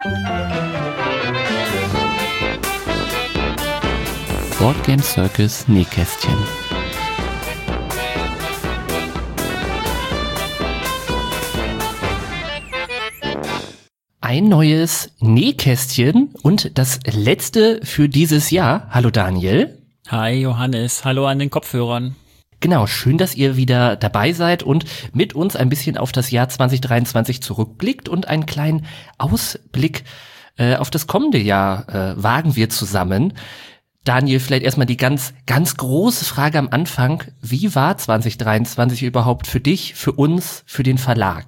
Board Game Circus Nähkästchen. Ein neues Nähkästchen und das letzte für dieses Jahr. Hallo Daniel. Hi Johannes, hallo an den Kopfhörern. Genau, schön, dass ihr wieder dabei seid und mit uns ein bisschen auf das Jahr 2023 zurückblickt und einen kleinen Ausblick auf das kommende Jahr wagen wir zusammen. Daniel, vielleicht erstmal die ganz große Frage am Anfang. Wie war 2023 überhaupt für dich, für uns, für den Verlag?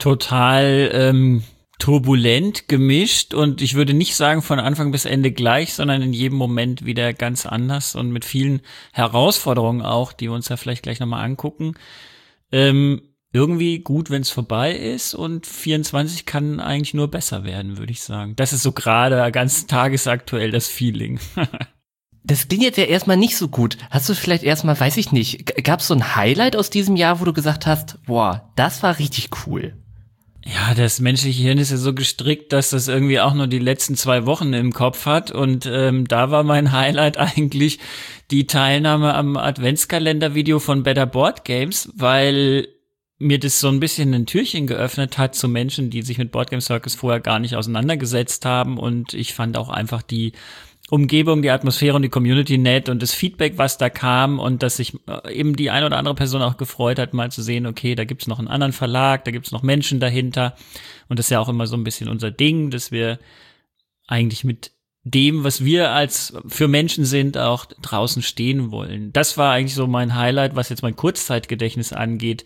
Total turbulent, gemischt und ich würde nicht sagen von Anfang bis Ende gleich, sondern in jedem Moment wieder ganz anders und mit vielen Herausforderungen auch, die wir uns ja vielleicht gleich nochmal angucken. Irgendwie gut, wenn es vorbei ist und 24 kann eigentlich nur besser werden, würde ich sagen. Das ist so gerade ganz tagesaktuell das Feeling. Das klingt jetzt ja erstmal nicht so gut. Hast du vielleicht erstmal, weiß ich nicht, gab es so ein Highlight aus diesem Jahr, wo du gesagt hast, boah, das war richtig cool? Ja, das menschliche Hirn ist ja so gestrickt, dass das irgendwie auch nur die letzten 2 Wochen im Kopf hat und da war mein Highlight eigentlich die Teilnahme am Adventskalender-Video von Better Board Games, weil mir das so ein bisschen ein Türchen geöffnet hat zu Menschen, die sich mit Board Game Circus vorher gar nicht auseinandergesetzt haben und ich fand auch einfach die Umgebung, die Atmosphäre und die Community nett und das Feedback, was da kam und dass sich eben die eine oder andere Person auch gefreut hat, mal zu sehen, okay, da gibt's noch einen anderen Verlag, da gibt's noch Menschen dahinter und das ist ja auch immer so ein bisschen unser Ding, dass wir eigentlich mit dem, was wir als für Menschen sind, auch draußen stehen wollen. Das war eigentlich so mein Highlight, was jetzt mein Kurzzeitgedächtnis angeht.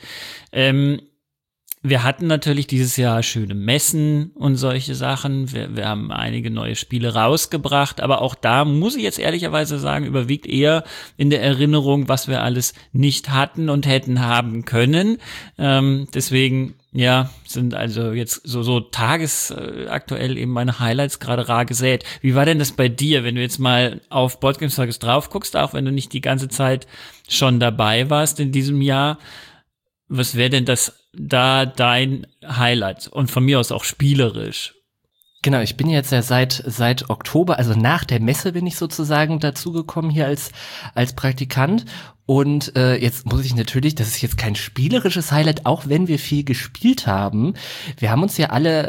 Wir hatten natürlich dieses Jahr schöne Messen und solche Sachen. Wir haben einige neue Spiele rausgebracht, aber auch da muss ich jetzt ehrlicherweise sagen, überwiegt eher in der Erinnerung, was wir alles nicht hatten und hätten haben können. Deswegen, ja, sind also jetzt so tagesaktuell eben meine Highlights gerade rar gesät. Wie war denn das bei dir, wenn du jetzt mal auf Board Game Circus drauf guckst, auch wenn du nicht die ganze Zeit schon dabei warst in diesem Jahr? Was wäre denn da dein Highlight? Und von mir aus auch spielerisch. Genau, ich bin jetzt ja seit Oktober, also nach der Messe bin ich sozusagen dazugekommen hier als Praktikant. Und jetzt muss ich natürlich, das ist jetzt kein spielerisches Highlight, auch wenn wir viel gespielt haben. Wir haben uns ja alle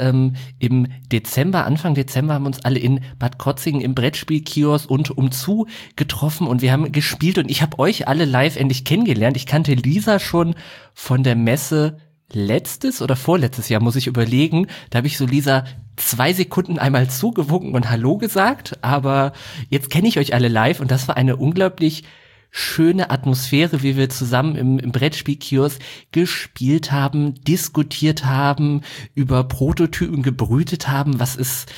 Anfang Dezember haben uns alle in Bad Krotzingen im Brettspielkiosk und umzu getroffen und wir haben gespielt und ich habe euch alle live endlich kennengelernt. Ich kannte Lisa schon von der Messe letztes oder vorletztes Jahr, muss ich überlegen. Da habe ich so Lisa 2 Sekunden einmal zugewunken und Hallo gesagt, aber jetzt kenne ich euch alle live und das war eine unglaublich schöne Atmosphäre, wie wir zusammen im Brettspielkiosk gespielt haben, diskutiert haben, über Prototypen gebrütet haben, was ist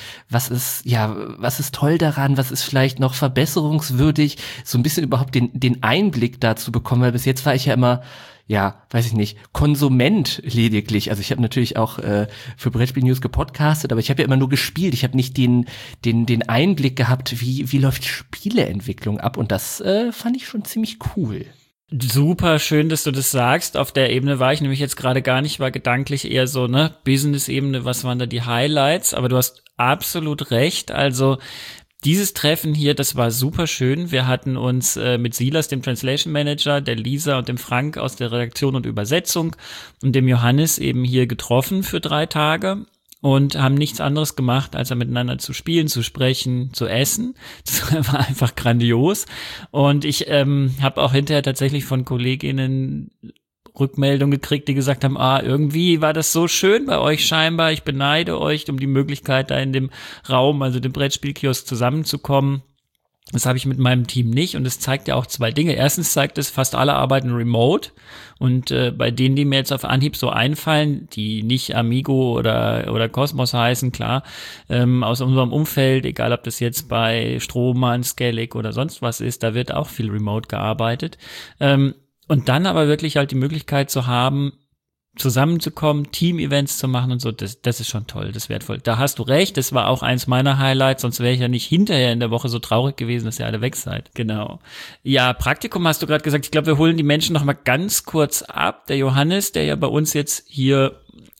toll daran, was ist vielleicht noch verbesserungswürdig, so ein bisschen überhaupt den Einblick dazu bekommen, weil bis jetzt war ich ja immer, ja, weiß ich nicht, Konsument lediglich. Also ich habe natürlich auch für Brettspiel News gepodcastet, aber ich habe ja immer nur gespielt. Ich habe nicht den Einblick gehabt, wie läuft Spieleentwicklung ab und das fand ich schon ziemlich cool. Super schön, dass du das sagst. Auf der Ebene war ich nämlich jetzt gerade gar nicht, war gedanklich eher so, ne, Business-Ebene, was waren da die Highlights? Aber du hast absolut recht. Also dieses Treffen hier, das war super schön. Wir hatten uns mit Silas, dem Translation Manager, der Lisa und dem Frank aus der Redaktion und Übersetzung und dem Johannes eben hier getroffen für 3 Tage und haben nichts anderes gemacht, als miteinander zu spielen, zu sprechen, zu essen. Das war einfach grandios. Und ich habe auch hinterher tatsächlich von Kolleginnen Rückmeldung gekriegt, die gesagt haben, irgendwie war das so schön bei euch scheinbar, ich beneide euch um die Möglichkeit, da in dem Raum, also dem Brettspielkiosk zusammenzukommen. Das habe ich mit meinem Team nicht und es zeigt ja auch 2 Dinge. Erstens zeigt es, fast alle arbeiten remote und bei denen, die mir jetzt auf Anhieb so einfallen, die nicht Amigo oder Cosmos heißen, klar, aus unserem Umfeld, egal ob das jetzt bei Strohmann, Skellig oder sonst was ist, da wird auch viel remote gearbeitet. Und dann aber wirklich halt die Möglichkeit zu haben, zusammenzukommen, Team-Events zu machen und so, das ist schon toll, das ist wertvoll. Da hast du recht, das war auch eins meiner Highlights, sonst wäre ich ja nicht hinterher in der Woche so traurig gewesen, dass ihr alle weg seid. Genau. Ja, Praktikum hast du gerade gesagt, ich glaube, wir holen die Menschen noch mal ganz kurz ab. Der Johannes, der ja bei uns jetzt hier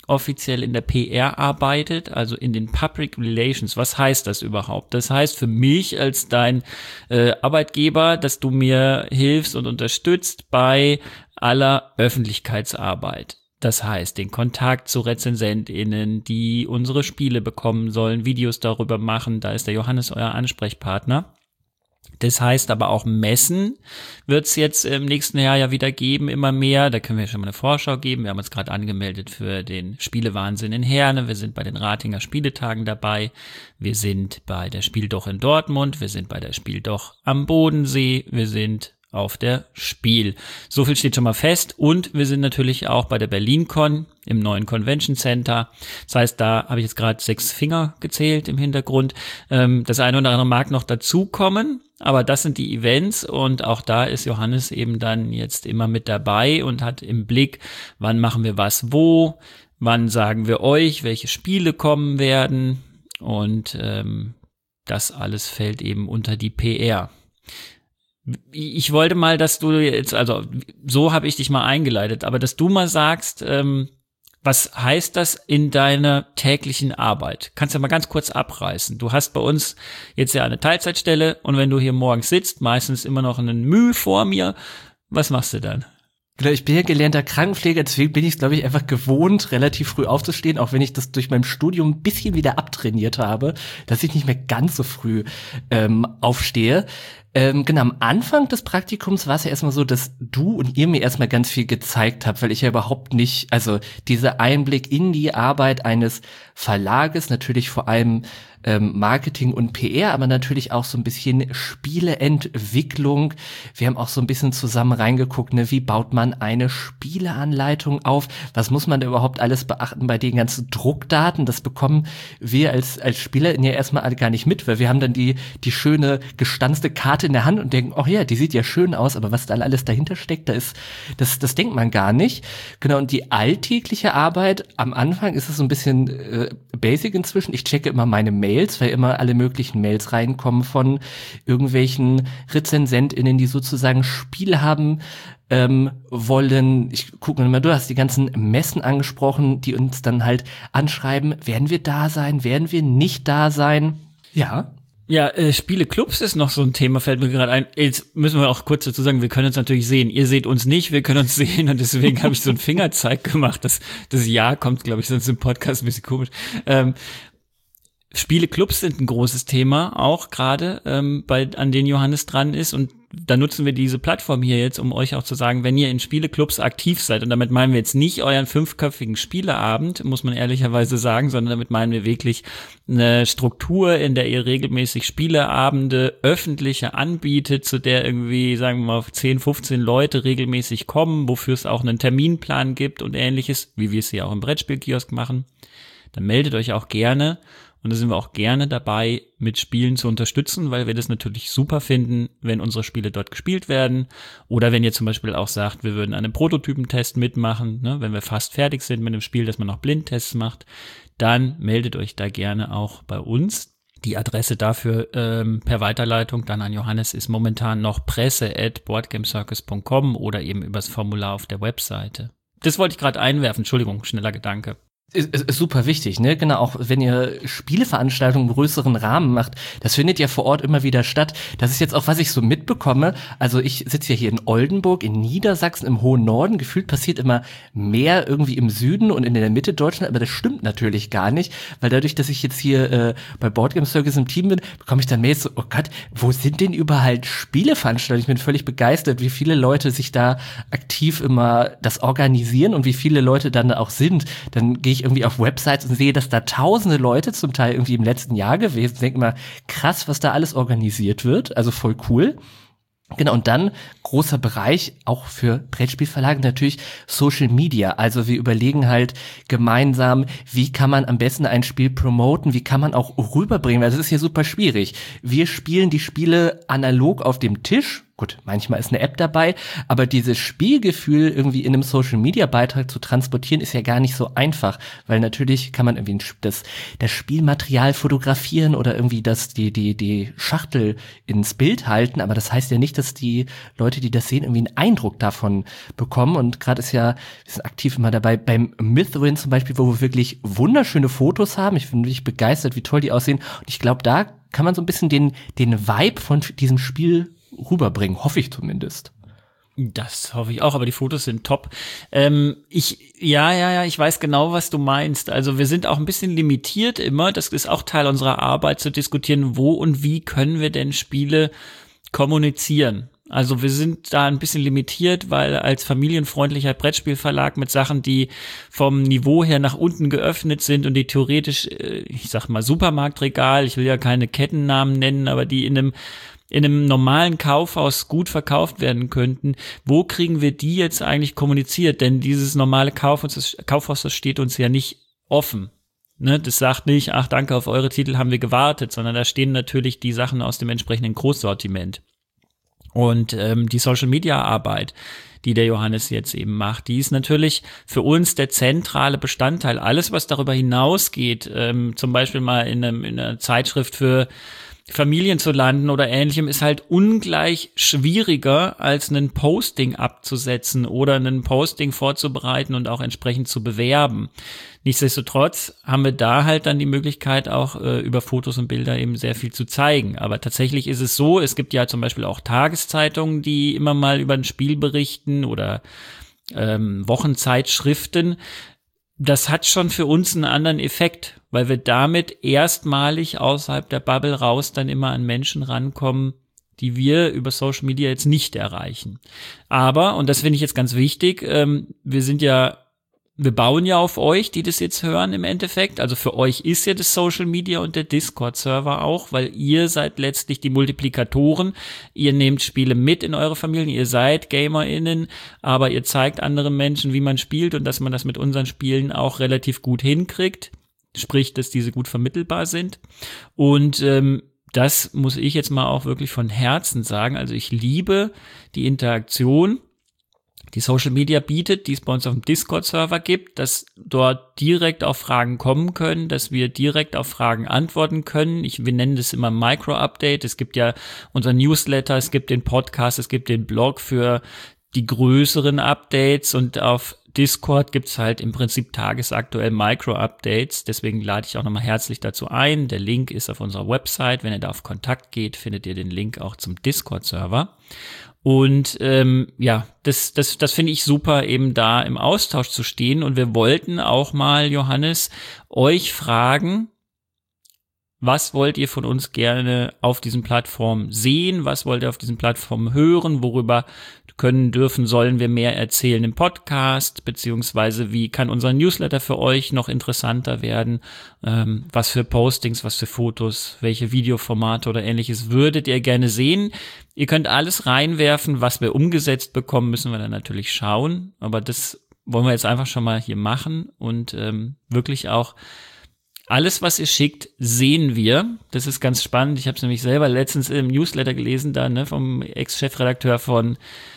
offiziell in der PR arbeitet, also in den Public Relations. Was heißt das überhaupt? Das heißt für mich als dein Arbeitgeber, dass du mir hilfst und unterstützt bei aller Öffentlichkeitsarbeit. Das heißt, den Kontakt zu RezensentInnen, die unsere Spiele bekommen sollen, Videos darüber machen, da ist der Johannes euer Ansprechpartner. Das heißt aber auch Messen wird es jetzt im nächsten Jahr ja wieder geben, immer mehr. Da können wir schon mal eine Vorschau geben. Wir haben uns gerade angemeldet für den Spielewahnsinn in Herne. Wir sind bei den Ratinger Spieletagen dabei. Wir sind bei der Spieldoch in Dortmund. Wir sind bei der Spieldoch am Bodensee. Wir sind auf der Spiel. So viel steht schon mal fest. Und wir sind natürlich auch bei der BerlinCon im neuen Convention Center. Das heißt, da habe ich jetzt gerade 6 Finger gezählt im Hintergrund. Das eine oder andere mag noch dazukommen, aber das sind die Events und auch da ist Johannes eben dann jetzt immer mit dabei und hat im Blick, wann machen wir was wo, wann sagen wir euch, welche Spiele kommen werden und das alles fällt eben unter die PR. Ich wollte mal, dass du jetzt, also so habe ich dich mal eingeleitet, aber dass du mal sagst, was heißt das in deiner täglichen Arbeit? Kannst du ja mal ganz kurz abreißen. Du hast bei uns jetzt ja eine Teilzeitstelle und wenn du hier morgens sitzt, meistens immer noch einen Mühe vor mir, was machst du dann? Genau, ich bin ja gelernter Krankenpfleger, deswegen bin ich es, glaube ich, einfach gewohnt, relativ früh aufzustehen, auch wenn ich das durch mein Studium ein bisschen wieder abtrainiert habe, dass ich nicht mehr ganz so früh aufstehe. Genau, am Anfang des Praktikums war es ja erstmal so, dass du und ihr mir erstmal ganz viel gezeigt habt, weil ich ja überhaupt nicht, also dieser Einblick in die Arbeit eines Verlages, natürlich vor allem Marketing und PR, aber natürlich auch so ein bisschen Spieleentwicklung. Wir haben auch so ein bisschen zusammen reingeguckt, ne, wie baut man eine Spieleanleitung auf? Was muss man da überhaupt alles beachten bei den ganzen Druckdaten? Das bekommen wir als Spieler ja erstmal alle gar nicht mit, weil wir haben dann die schöne gestanzte Karte in der Hand und denken, oh ja, die sieht ja schön aus, aber was da alles dahinter steckt, das denkt man gar nicht. Genau, und die alltägliche Arbeit, am Anfang ist es so ein bisschen basic inzwischen. Ich checke immer meine Mails, weil immer alle möglichen Mails reinkommen von irgendwelchen RezensentInnen, die sozusagen Spiele haben wollen. Ich gucke mal, du hast die ganzen Messen angesprochen, die uns dann halt anschreiben, werden wir da sein, werden wir nicht da sein? Ja. Ja, Spieleclubs ist noch so ein Thema, fällt mir gerade ein. Jetzt müssen wir auch kurz dazu sagen, wir können uns natürlich sehen. Ihr seht uns nicht, wir können uns sehen und deswegen habe ich so einen Fingerzeig gemacht. Das Ja kommt, glaube ich, sonst im Podcast ein bisschen komisch. Spieleclubs sind ein großes Thema, auch gerade an denen Johannes dran ist und da nutzen wir diese Plattform hier jetzt, um euch auch zu sagen, wenn ihr in Spieleclubs aktiv seid und damit meinen wir jetzt nicht euren 5-köpfigen Spieleabend, muss man ehrlicherweise sagen, sondern damit meinen wir wirklich eine Struktur, in der ihr regelmäßig Spieleabende öffentliche anbietet, zu der irgendwie, sagen wir mal, 10, 15 Leute regelmäßig kommen, wofür es auch einen Terminplan gibt und ähnliches, wie wir es hier auch im Brettspielkiosk machen. Dann meldet euch auch gerne. Und da sind wir auch gerne dabei, mit Spielen zu unterstützen, weil wir das natürlich super finden, wenn unsere Spiele dort gespielt werden. Oder wenn ihr zum Beispiel auch sagt, wir würden an einem Prototypentest mitmachen, ne, wenn wir fast fertig sind mit dem Spiel, dass man noch Blindtests macht, dann meldet euch da gerne auch bei uns. Die Adresse dafür per Weiterleitung dann an Johannes ist momentan noch presse@boardgamecircus.com oder eben übers Formular auf der Webseite. Das wollte ich gerade einwerfen. Entschuldigung, schneller Gedanke. Ist super wichtig, ne? Genau, auch wenn ihr Spieleveranstaltungen im größeren Rahmen macht, das findet ja vor Ort immer wieder statt. Das ist jetzt auch, was ich so mitbekomme. Also ich sitze ja hier in Oldenburg, in Niedersachsen, im hohen Norden. Gefühlt passiert immer mehr irgendwie im Süden und in der Mitte Deutschland, aber das stimmt natürlich gar nicht, weil dadurch, dass ich jetzt hier bei Board Game Circus im Team bin, bekomme ich dann Mails so, oh Gott, wo sind denn überall Spieleveranstaltungen? Ich bin völlig begeistert, wie viele Leute sich da aktiv immer das organisieren und wie viele Leute dann auch sind. Dann gehe ich irgendwie auf Websites und sehe, dass da tausende Leute zum Teil irgendwie im letzten Jahr gewesen sind. Denke mal, krass, was da alles organisiert wird. Also voll cool. Genau, und dann großer Bereich, auch für Brettspielverlage natürlich Social Media. Also wir überlegen halt gemeinsam, wie kann man am besten ein Spiel promoten, wie kann man auch rüberbringen, weil das ist ja super schwierig. Wir spielen die Spiele analog auf dem Tisch, Gut, manchmal ist eine App dabei, aber dieses Spielgefühl irgendwie in einem Social-Media-Beitrag zu transportieren, ist ja gar nicht so einfach, weil natürlich kann man irgendwie das Spielmaterial fotografieren oder irgendwie die Schachtel ins Bild halten, aber das heißt ja nicht, dass die Leute, die das sehen, irgendwie einen Eindruck davon bekommen. Und gerade ist ja, wir sind aktiv immer dabei, beim Mythwin zum Beispiel, wo wir wirklich wunderschöne Fotos haben. Ich bin wirklich begeistert, wie toll die aussehen. Und ich glaube, da kann man so ein bisschen den Vibe von diesem Spiel rüberbringen, hoffe ich zumindest. Das hoffe ich auch, aber die Fotos sind top. Ich weiß genau, was du meinst. Also wir sind auch ein bisschen limitiert immer. Das ist auch Teil unserer Arbeit, zu diskutieren, wo und wie können wir denn Spiele kommunizieren. Also wir sind da ein bisschen limitiert, weil als familienfreundlicher Brettspielverlag mit Sachen, die vom Niveau her nach unten geöffnet sind und die theoretisch, ich sag mal Supermarktregal, ich will ja keine Kettennamen nennen, aber die in einem normalen Kaufhaus gut verkauft werden könnten, wo kriegen wir die jetzt eigentlich kommuniziert? Denn dieses normale Kaufhaus, das steht uns ja nicht offen. Ne? Das sagt nicht, ach danke, auf eure Titel haben wir gewartet, sondern da stehen natürlich die Sachen aus dem entsprechenden Großsortiment. Und die Social-Media-Arbeit, die der Johannes jetzt eben macht, die ist natürlich für uns der zentrale Bestandteil. Alles, was darüber hinausgeht, zum Beispiel mal in einer Zeitschrift für Familien zu landen oder ähnlichem, ist halt ungleich schwieriger, als einen Posting abzusetzen oder einen Posting vorzubereiten und auch entsprechend zu bewerben. Nichtsdestotrotz haben wir da halt dann die Möglichkeit, auch über Fotos und Bilder eben sehr viel zu zeigen. Aber tatsächlich ist es so, es gibt ja zum Beispiel auch Tageszeitungen, die immer mal über ein Spiel berichten oder Wochenzeitschriften. Das hat schon für uns einen anderen Effekt, weil wir damit erstmalig außerhalb der Bubble raus dann immer an Menschen rankommen, die wir über Social Media jetzt nicht erreichen. Aber, und das finde ich jetzt ganz wichtig, wir bauen ja auf euch, die das jetzt hören im Endeffekt. Also für euch ist ja das Social Media und der Discord-Server auch, weil ihr seid letztlich die Multiplikatoren. Ihr nehmt Spiele mit in eure Familien, ihr seid GamerInnen, aber ihr zeigt anderen Menschen, wie man spielt und dass man das mit unseren Spielen auch relativ gut hinkriegt. Sprich, dass diese gut vermittelbar sind. Und das muss ich jetzt mal auch wirklich von Herzen sagen. Also ich liebe die Interaktion, die Social Media bietet, die es bei uns auf dem Discord-Server gibt, dass dort direkt auf Fragen kommen können, dass wir direkt auf Fragen antworten können. Wir nennen das immer Micro-Update. Es gibt ja unser Newsletter, es gibt den Podcast, es gibt den Blog für die größeren Updates und auf Discord gibt's halt im Prinzip tagesaktuell Micro-Updates. Deswegen lade ich auch nochmal herzlich dazu ein. Der Link ist auf unserer Website. Wenn ihr da auf Kontakt geht, findet ihr den Link auch zum Discord-Server. Und das finde ich super, eben da im Austausch zu stehen. Und wir wollten auch mal, Johannes, euch fragen, was wollt ihr von uns gerne auf diesen Plattformen sehen? Was wollt ihr auf diesen Plattformen hören? Worüber sollen wir mehr erzählen im Podcast? Beziehungsweise wie kann unser Newsletter für euch noch interessanter werden? Was für Postings, was für Fotos, welche Videoformate oder ähnliches würdet ihr gerne sehen? Ihr könnt alles reinwerfen, was wir umgesetzt bekommen, müssen wir dann natürlich schauen. Aber das wollen wir jetzt einfach schon mal hier machen und wirklich auch alles, was ihr schickt, sehen wir. Das ist ganz spannend. Ich habe es nämlich selber letztens im Newsletter gelesen, da vom Ex-Chefredakteur vom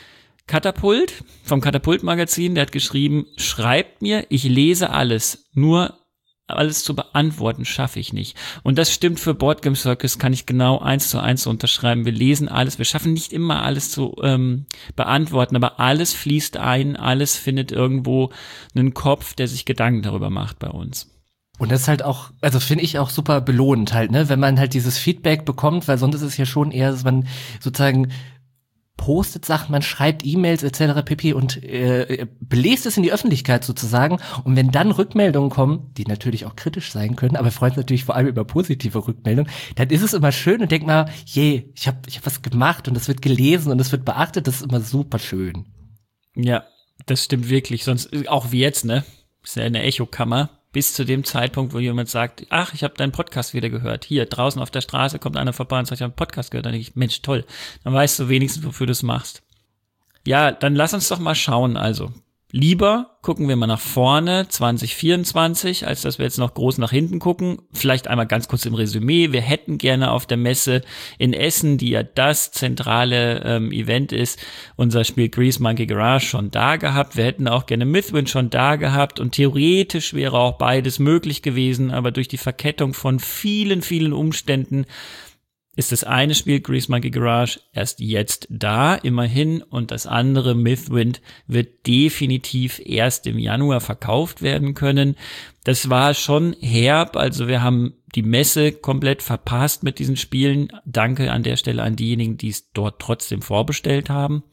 Katapult-Magazin. Der hat geschrieben, schreibt mir, ich lese alles, nur alles zu beantworten schaffe ich nicht. Und das stimmt für Board Game Circus, kann ich genau 1:1 unterschreiben. Wir lesen alles, wir schaffen nicht immer alles zu beantworten, aber alles fließt ein, alles findet irgendwo einen Kopf, der sich Gedanken darüber macht bei uns. Und das ist halt auch, also finde ich auch super belohnend halt, ne, wenn man halt dieses Feedback bekommt, weil sonst ist es ja schon eher, dass man sozusagen postet Sachen, man schreibt E-Mails etc. pp. Und bläst es in die Öffentlichkeit sozusagen. Und wenn dann Rückmeldungen kommen, die natürlich auch kritisch sein können, aber wir freuen uns natürlich vor allem über positive Rückmeldungen, dann ist es immer schön und denkt mal, ich hab was gemacht und das wird gelesen und das wird beachtet, das ist immer super schön. Ja, das stimmt wirklich, sonst auch wie jetzt, ne, ist ja eine Echokammer. Bis zu dem Zeitpunkt, wo jemand sagt, ach, ich habe deinen Podcast wieder gehört. Hier, draußen auf der Straße kommt einer vorbei und sagt, ich habe einen Podcast gehört. Dann denke ich, Mensch, toll. Dann weißt du wenigstens, wofür du es machst. Ja, dann lass uns doch mal schauen. Also, Lieber gucken wir mal nach vorne, 2024, als dass wir jetzt noch groß nach hinten gucken. Vielleicht einmal ganz kurz im Resümee. Wir hätten gerne auf der Messe in Essen, die ja das zentrale Event ist, unser Spiel Grease Monkey Garage schon da gehabt. Wir hätten auch gerne Mythwind schon da gehabt und theoretisch wäre auch beides möglich gewesen, aber durch die Verkettung von vielen, vielen Umständen ist das eine Spiel, Grease Monkey Garage, erst jetzt da, immerhin, und das andere, Mythwind, wird definitiv erst im Januar verkauft werden können. Das war schon herb, also wir haben die Messe komplett verpasst mit diesen Spielen. Danke an der Stelle an diejenigen, die es dort trotzdem vorbestellt haben.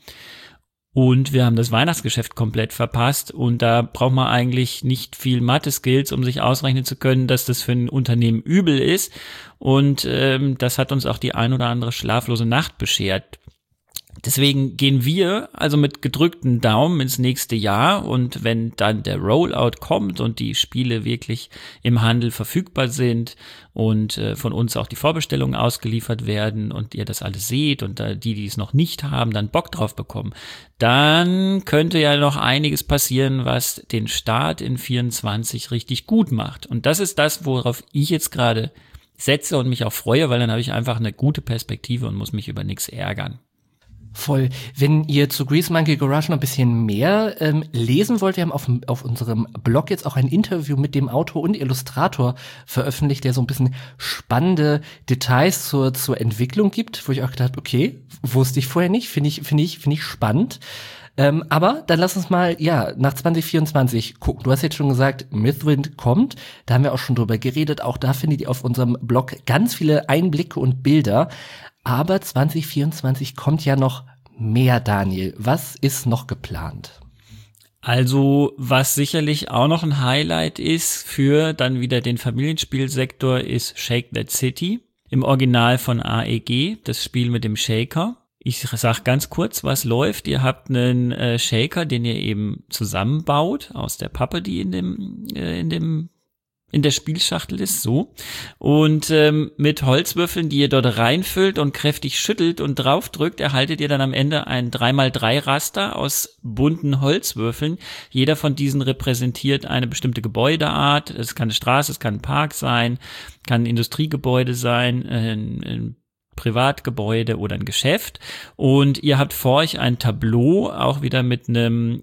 Und wir haben das Weihnachtsgeschäft komplett verpasst und da braucht man eigentlich nicht viel Mathe-Skills, um sich ausrechnen zu können, dass das für ein Unternehmen übel ist. Und das hat uns auch die ein oder andere schlaflose Nacht beschert. Deswegen gehen wir also mit gedrückten Daumen ins nächste Jahr und wenn dann der Rollout kommt und die Spiele wirklich im Handel verfügbar sind und von uns auch die Vorbestellungen ausgeliefert werden und ihr das alles seht und die es noch nicht haben, dann Bock drauf bekommen, dann könnte ja noch einiges passieren, was den Start in 24 richtig gut macht. Und das ist das, worauf ich jetzt gerade setze und mich auch freue, weil dann habe ich einfach eine gute Perspektive und muss mich über nichts ärgern. Voll. Wenn ihr zu Grease Monkey Garage noch ein bisschen mehr lesen wollt, wir haben auf unserem Blog jetzt auch ein Interview mit dem Autor und Illustrator veröffentlicht, der so ein bisschen spannende Details zur Entwicklung gibt, wo ich auch gedacht, okay, wusste ich vorher nicht, finde ich spannend. Aber dann lass uns mal, nach 2024 gucken. Du hast jetzt schon gesagt, Mythwind kommt. Da haben wir auch schon drüber geredet. Auch da findet ihr auf unserem Blog ganz viele Einblicke und Bilder. Aber 2024 kommt ja noch mehr, Daniel. Was ist noch geplant? Also, was sicherlich auch noch ein Highlight ist für dann wieder den Familienspielsektor, ist Shake That City. Im Original von AEG, das Spiel mit dem Shaker. Ich sag ganz kurz, was läuft. Ihr habt einen Shaker, den ihr eben zusammenbaut aus der Pappe, die in der Spielschachtel ist, so. Und mit Holzwürfeln, die ihr dort reinfüllt und kräftig schüttelt und draufdrückt, erhaltet ihr dann am Ende ein 3x3 Raster aus bunten Holzwürfeln. Jeder von diesen repräsentiert eine bestimmte Gebäudeart. Es kann eine Straße, es kann ein Park sein, kann ein Industriegebäude sein, ein Privatgebäude oder ein Geschäft und ihr habt vor euch ein Tableau, auch wieder mit einem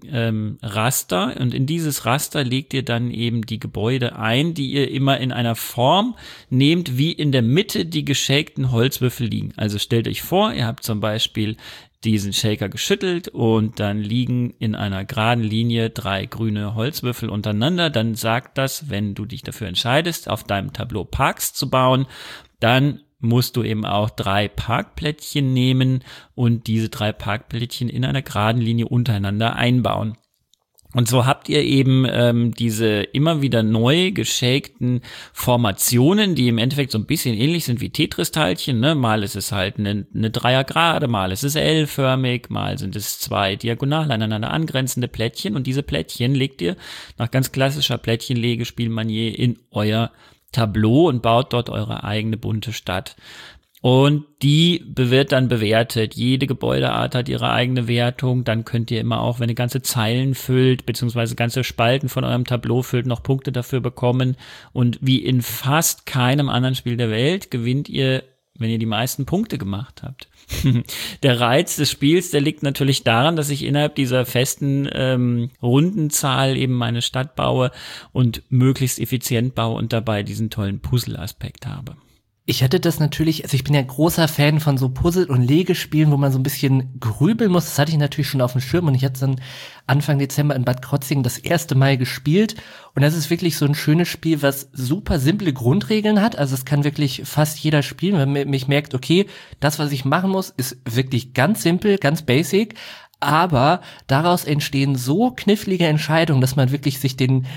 Raster und in dieses Raster legt ihr dann eben die Gebäude ein, die ihr immer in einer Form nehmt, wie in der Mitte die geschäkten Holzwürfel liegen. Also stellt euch vor, ihr habt zum Beispiel diesen Shaker geschüttelt und dann liegen in einer geraden Linie 3 grüne Holzwürfel untereinander. Dann sagt das, wenn du dich dafür entscheidest, auf deinem Tableau Parks zu bauen, dann musst du eben auch 3 Parkplättchen nehmen und diese 3 Parkplättchen in einer geraden Linie untereinander einbauen. Und so habt ihr eben diese immer wieder neu geshakten Formationen, die im Endeffekt so ein bisschen ähnlich sind wie Tetris-Teilchen. Ne? Mal ist es halt eine Dreiergrade, mal ist es L-förmig, mal sind es 2 diagonal aneinander angrenzende Plättchen. Und diese Plättchen legt ihr nach ganz klassischer Plättchenlegespielmanier in euer Tableau und baut dort eure eigene bunte Stadt. Und die wird dann bewertet. Jede Gebäudeart hat ihre eigene Wertung. Dann könnt ihr immer auch, wenn ihr ganze Zeilen füllt, beziehungsweise ganze Spalten von eurem Tableau füllt, noch Punkte dafür bekommen. Und wie in fast keinem anderen Spiel der Welt gewinnt ihr, wenn ihr die meisten Punkte gemacht habt. Der Reiz des Spiels, der liegt natürlich daran, dass ich innerhalb dieser festen Rundenzahl eben meine Stadt baue und möglichst effizient baue und dabei diesen tollen Puzzle-Aspekt habe. Ich hatte das natürlich, also ich bin ja großer Fan von so Puzzle- und Legespielen, wo man so ein bisschen grübeln muss. Das hatte ich natürlich schon auf dem Schirm und ich hatte es dann Anfang Dezember in Bad Krotzingen das erste Mal gespielt. Und das ist wirklich so ein schönes Spiel, was super simple Grundregeln hat. Also es kann wirklich fast jeder spielen, wenn man mich merkt, okay, das, was ich machen muss, ist wirklich ganz simpel, ganz basic. Aber daraus entstehen so knifflige Entscheidungen, dass man wirklich sich den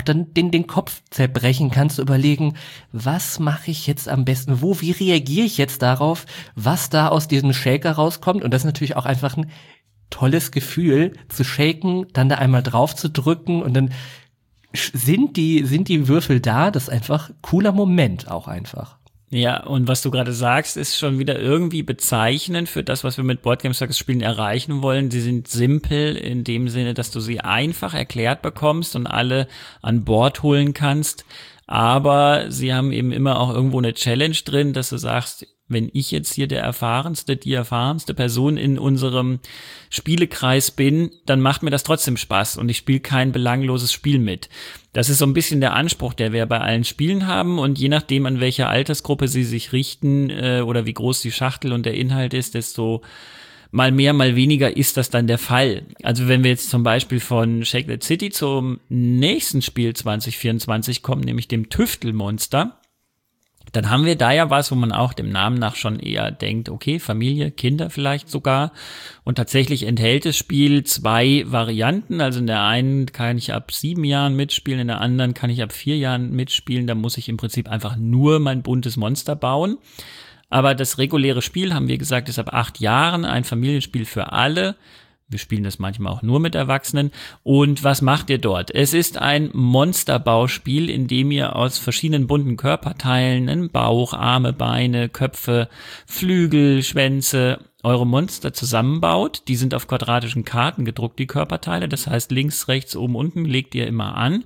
Kopf zerbrechen kann, zu überlegen, was mache ich jetzt am besten, wie reagiere ich jetzt darauf, was da aus diesem Shaker rauskommt. Und das ist natürlich auch einfach ein tolles Gefühl, zu shaken, dann da einmal drauf zu drücken und dann sind die Würfel da. Das ist einfach ein cooler Moment auch einfach. Ja, und was du gerade sagst, ist schon wieder irgendwie bezeichnend für das, was wir mit Board Game Circus Spielen erreichen wollen. Sie sind simpel in dem Sinne, dass du sie einfach erklärt bekommst und alle an Bord holen kannst. Aber sie haben eben immer auch irgendwo eine Challenge drin, dass du sagst, wenn ich jetzt hier die erfahrenste Person in unserem Spielekreis bin, dann macht mir das trotzdem Spaß und ich spiele kein belangloses Spiel mit. Das ist so ein bisschen der Anspruch, der wir bei allen Spielen haben, und je nachdem, an welcher Altersgruppe sie sich richten oder wie groß die Schachtel und der Inhalt ist, desto mal mehr, mal weniger ist das dann der Fall. Also wenn wir jetzt zum Beispiel von Shake That City zum nächsten Spiel 2024 kommen, nämlich dem Tüftelmonster, dann haben wir da ja was, wo man auch dem Namen nach schon eher denkt, okay, Familie, Kinder vielleicht sogar. Und tatsächlich enthält das Spiel 2 Varianten. Also in der einen kann ich ab 7 Jahren mitspielen, in der anderen kann ich ab 4 Jahren mitspielen. Da muss ich im Prinzip einfach nur mein buntes Monster bauen. Aber das reguläre Spiel, haben wir gesagt, ist ab 8 Jahren ein Familienspiel für alle. Wir spielen das manchmal auch nur mit Erwachsenen. Und was macht ihr dort? Es ist ein Monsterbauspiel, in dem ihr aus verschiedenen bunten Körperteilen, einen Bauch, Arme, Beine, Köpfe, Flügel, Schwänze, eure Monster zusammenbaut. Die sind auf quadratischen Karten gedruckt, die Körperteile. Das heißt, links, rechts, oben, unten legt ihr immer an.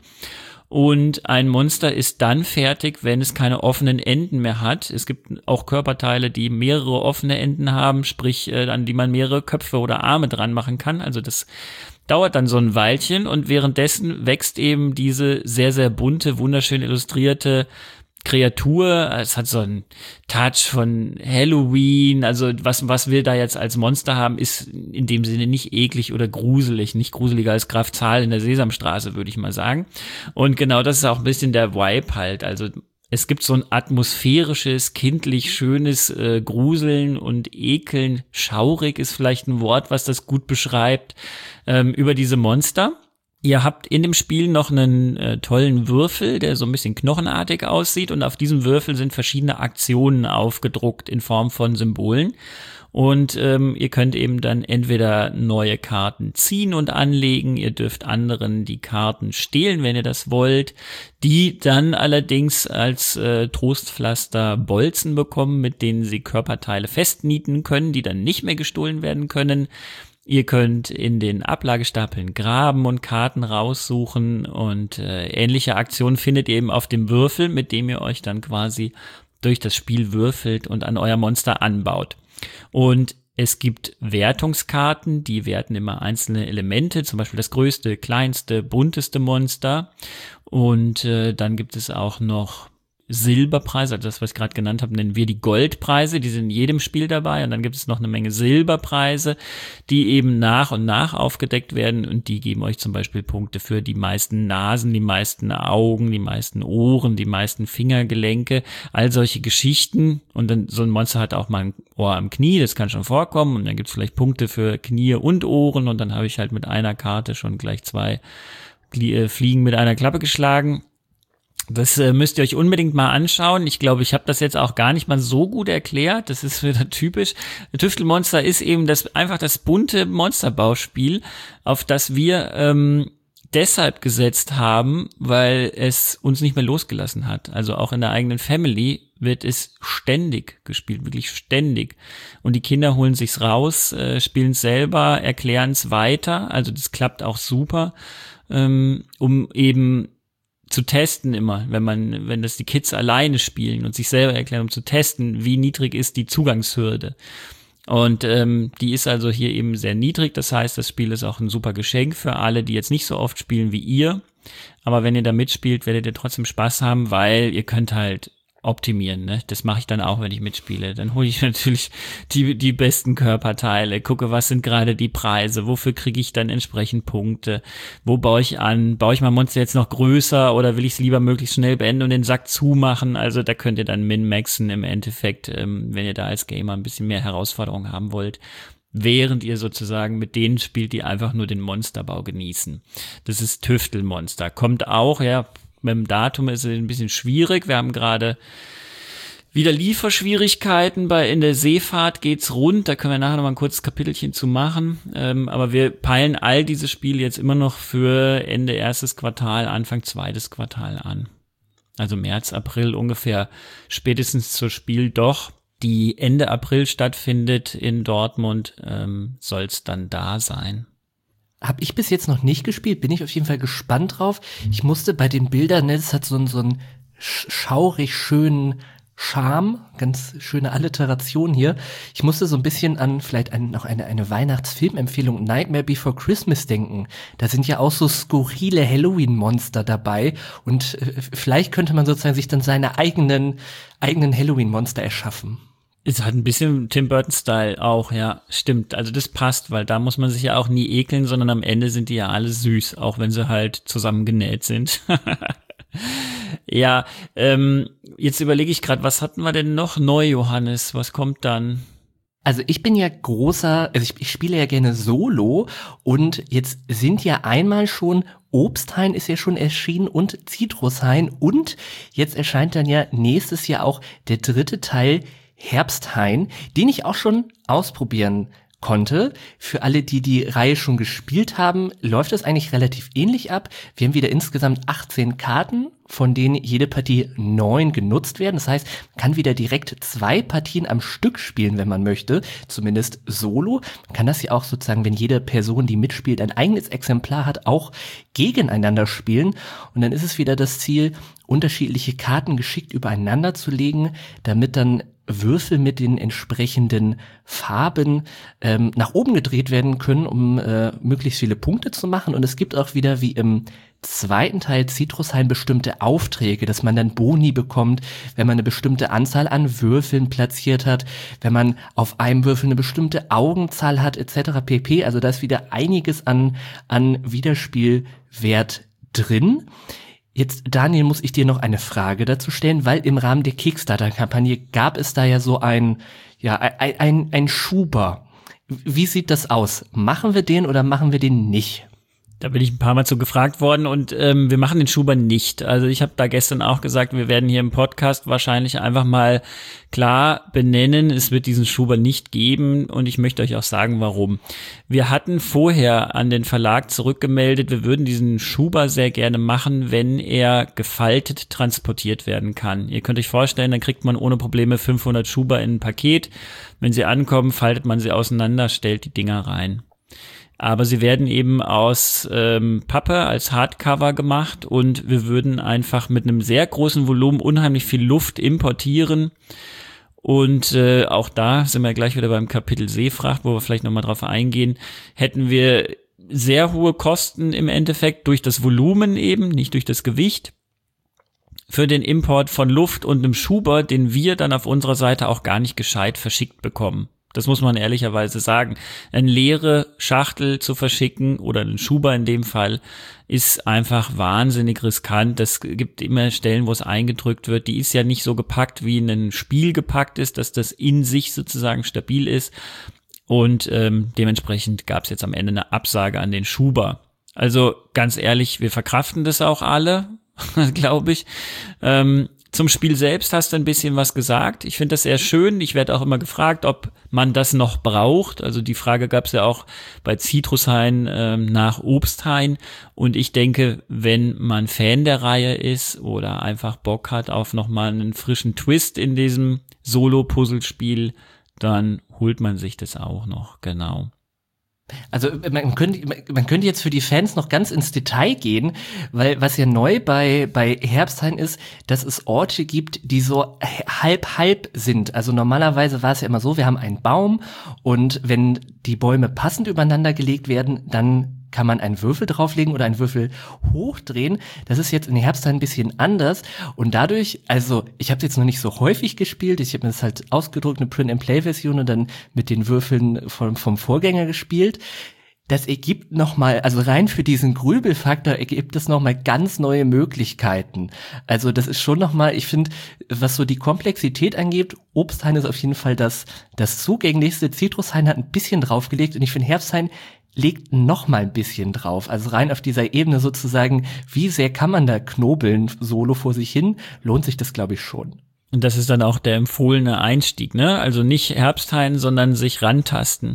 Und ein Monster ist dann fertig, wenn es keine offenen Enden mehr hat. Es gibt auch Körperteile, die mehrere offene Enden haben, sprich, an die man mehrere Köpfe oder Arme dran machen kann. Also das dauert dann so ein Weilchen, und währenddessen wächst eben diese sehr, sehr bunte, wunderschön illustrierte Kreatur. Es hat so einen Touch von Halloween. Also was wir da jetzt als Monster haben, ist in dem Sinne nicht eklig oder gruselig. Nicht gruseliger als Graf Zahl in der Sesamstraße, würde ich mal sagen. Und genau das ist auch ein bisschen der Vibe halt. Also es gibt so ein atmosphärisches, kindlich schönes Gruseln und Ekeln. Schaurig ist vielleicht ein Wort, was das gut beschreibt, über diese Monster. Ihr habt in dem Spiel noch einen tollen Würfel, der so ein bisschen knochenartig aussieht, und auf diesem Würfel sind verschiedene Aktionen aufgedruckt in Form von Symbolen. Und ihr könnt eben dann entweder neue Karten ziehen und anlegen, ihr dürft anderen die Karten stehlen, wenn ihr das wollt, die dann allerdings als Trostpflaster Bolzen bekommen, mit denen sie Körperteile festnieten können, die dann nicht mehr gestohlen werden können. Ihr könnt in den Ablagestapeln graben und Karten raussuchen, und ähnliche Aktionen findet ihr eben auf dem Würfel, mit dem ihr euch dann quasi durch das Spiel würfelt und an euer Monster anbaut. Und es gibt Wertungskarten, die werten immer einzelne Elemente, zum Beispiel das größte, kleinste, bunteste Monster. Und dann gibt es auch noch Silberpreise, also das, was ich gerade genannt habe, nennen wir die Goldpreise, die sind in jedem Spiel dabei, und dann gibt es noch eine Menge Silberpreise, die eben nach und nach aufgedeckt werden, und die geben euch zum Beispiel Punkte für die meisten Nasen, die meisten Augen, die meisten Ohren, die meisten Fingergelenke, all solche Geschichten. Und dann so ein Monster hat auch mal ein Ohr am Knie, das kann schon vorkommen, und dann gibt es vielleicht Punkte für Knie und Ohren, und dann habe ich halt mit einer Karte schon gleich 2 Fliegen mit einer Klappe geschlagen. Das müsst ihr euch unbedingt mal anschauen. Ich glaube, ich habe das jetzt auch gar nicht mal so gut erklärt. Das ist wieder typisch. Tüftelmonster ist eben einfach das bunte Monsterbauspiel, auf das wir deshalb gesetzt haben, weil es uns nicht mehr losgelassen hat. Also auch in der eigenen Family wird es ständig gespielt, wirklich ständig. Und die Kinder holen sich's raus, spielen es selber, erklären es weiter. Also das klappt auch super, um eben zu testen immer, wenn das die Kids alleine spielen und sich selber erklären, um zu testen, wie niedrig ist die Zugangshürde. Und die ist also hier eben sehr niedrig. Das heißt, das Spiel ist auch ein super Geschenk für alle, die jetzt nicht so oft spielen wie ihr. Aber wenn ihr da mitspielt, werdet ihr trotzdem Spaß haben, weil ihr könnt halt optimieren, ne? Das mache ich dann auch, wenn ich mitspiele. Dann hole ich natürlich die besten Körperteile, gucke, was sind gerade die Preise, wofür kriege ich dann entsprechend Punkte, wo baue ich an, baue ich mein Monster jetzt noch größer oder will ich es lieber möglichst schnell beenden und den Sack zumachen. Also da könnt ihr dann min-maxen im Endeffekt, wenn ihr da als Gamer ein bisschen mehr Herausforderung haben wollt, während ihr sozusagen mit denen spielt, die einfach nur den Monsterbau genießen. Das ist Tüftelmonster. Kommt auch, ja, mit dem Datum ist es ein bisschen schwierig. Wir haben gerade wieder Lieferschwierigkeiten. In der Seefahrt geht's rund. Da können wir nachher noch mal ein kurzes Kapitelchen zu machen. Aber wir peilen all diese Spiele jetzt immer noch für Ende erstes Quartal, Anfang zweites Quartal an. also März, April ungefähr, spätestens zur Spiel doch, die Ende April stattfindet in Dortmund, soll es dann da sein. Habe ich bis jetzt noch nicht gespielt, bin ich auf jeden Fall gespannt drauf. Ich musste bei den Bildern, ne, das hat so einen schaurig schönen Charme, ganz schöne Alliteration hier. Ich musste so ein bisschen an vielleicht noch eine Weihnachtsfilmempfehlung Nightmare Before Christmas denken. Da sind ja auch so skurrile Halloween-Monster dabei und vielleicht könnte man sozusagen sich dann seine eigenen Halloween-Monster erschaffen. Es hat ein bisschen Tim Burton-Style auch, ja, stimmt. Also das passt, weil da muss man sich ja auch nie ekeln, sondern am Ende sind die ja alle süß, auch wenn sie halt zusammengenäht sind. Ja, jetzt überlege ich gerade, was hatten wir denn noch neu, Johannes? Was kommt dann? Also ich bin ja ich spiele ja gerne Solo und jetzt sind ja einmal schon Obsthain ist ja schon erschienen und Zitrushain und jetzt erscheint dann ja nächstes Jahr auch der 3. Teil Herbsthain, den ich auch schon ausprobieren konnte. Für alle, die die Reihe schon gespielt haben, läuft das eigentlich relativ ähnlich ab. Wir haben wieder insgesamt 18 Karten, von denen jede Partie 9 genutzt werden. Das heißt, man kann wieder direkt 2 Partien am Stück spielen, wenn man möchte, zumindest solo. Man kann das ja auch sozusagen, wenn jede Person, die mitspielt, ein eigenes Exemplar hat, auch gegeneinander spielen. Und dann ist es wieder das Ziel, unterschiedliche Karten geschickt übereinander zu legen, damit dann Würfel mit den entsprechenden Farben nach oben gedreht werden können, um möglichst viele Punkte zu machen. Und es gibt auch wieder, wie im 2. Teil Zitrushain, bestimmte Aufträge, dass man dann Boni bekommt, wenn man eine bestimmte Anzahl an Würfeln platziert hat, wenn man auf einem Würfel eine bestimmte Augenzahl hat, etc. pp. Also da ist wieder einiges an Wiederspielwert drin. Jetzt, Daniel, muss ich dir noch eine Frage dazu stellen, weil im Rahmen der Kickstarter-Kampagne gab es da ja so ein Schuber. Wie sieht das aus? Machen wir den oder machen wir den nicht? Da bin ich ein paar Mal zu gefragt worden und wir machen den Schuber nicht. Also ich habe da gestern auch gesagt, wir werden hier im Podcast wahrscheinlich einfach mal klar benennen, es wird diesen Schuber nicht geben und ich möchte euch auch sagen, warum. Wir hatten vorher an den Verlag zurückgemeldet, wir würden diesen Schuber sehr gerne machen, wenn er gefaltet transportiert werden kann. Ihr könnt euch vorstellen, dann kriegt man ohne Probleme 500 Schuber in ein Paket. Wenn sie ankommen, faltet man sie auseinander, stellt die Dinger rein. Aber sie werden eben aus Pappe als Hardcover gemacht und wir würden einfach mit einem sehr großen Volumen unheimlich viel Luft importieren. Und auch da sind wir gleich wieder beim Kapitel Seefracht, wo wir vielleicht nochmal drauf eingehen, hätten wir sehr hohe Kosten im Endeffekt durch das Volumen eben, nicht durch das Gewicht, für den Import von Luft und einem Schuber, den wir dann auf unserer Seite auch gar nicht gescheit verschickt bekommen. Das muss man ehrlicherweise sagen. Eine leere Schachtel zu verschicken oder einen Schuber in dem Fall ist einfach wahnsinnig riskant. Es gibt immer Stellen, wo es eingedrückt wird. Die ist ja nicht so gepackt, wie ein Spiel gepackt ist, dass das in sich sozusagen stabil ist. Und dementsprechend gab es jetzt am Ende eine Absage an den Schuber. Also ganz ehrlich, wir verkraften das auch alle, glaube ich. Zum Spiel selbst hast du ein bisschen was gesagt. Ich finde das sehr schön. Ich werde auch immer gefragt, ob man das noch braucht. Also die Frage gab es ja auch bei Zitrushain nach Obsthain. Und ich denke, wenn man Fan der Reihe ist oder einfach Bock hat auf nochmal einen frischen Twist in diesem Solo-Puzzlespiel, dann holt man sich das auch noch, genau. Also man könnte jetzt für die Fans noch ganz ins Detail gehen, weil was ja neu bei Herbsthain ist, dass es Orte gibt, die so halb sind. Also normalerweise war es ja immer so, wir haben einen Baum und wenn die Bäume passend übereinander gelegt werden, dann kann man einen Würfel drauflegen oder einen Würfel hochdrehen. Das ist jetzt in Herbsthain ein bisschen anders und dadurch, also ich habe es jetzt noch nicht so häufig gespielt, ich habe mir das halt ausgedruckt, eine Print-and-Play-Version und dann mit den Würfeln vom Vorgänger gespielt. Das ergibt nochmal, also rein für diesen Grübelfaktor ergibt es nochmal ganz neue Möglichkeiten. Also das ist schon nochmal, ich finde, was so die Komplexität angeht, Obsthain ist auf jeden Fall das zugänglichste. Zitrushain hat ein bisschen draufgelegt und ich finde Herbsthain legt noch mal ein bisschen drauf. Also rein auf dieser Ebene sozusagen, wie sehr kann man da knobeln, solo vor sich hin, lohnt sich das, glaube ich, schon. Und das ist dann auch der empfohlene Einstieg, ne? Also nicht Herbsthain, sondern sich rantasten.